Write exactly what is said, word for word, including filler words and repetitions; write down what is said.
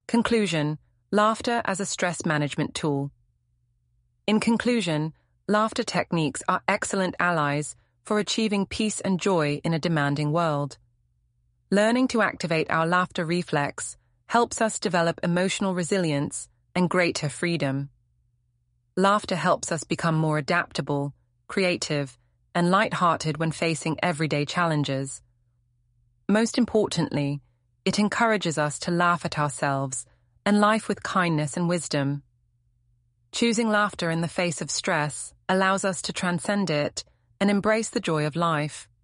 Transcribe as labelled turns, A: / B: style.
A: Conclusion: laughter as a stress management tool. In conclusion, laughter techniques are excellent allies for achieving peace and joy in a demanding world. Learning to activate our laughter reflex helps us develop emotional resilience and greater freedom. Laughter helps us become more adaptable, creative, and light-hearted when facing everyday challenges. Most importantly, it encourages us to laugh at ourselves and life with kindness and wisdom. Choosing laughter in the face of stress allows us to transcend it and embrace the joy of life.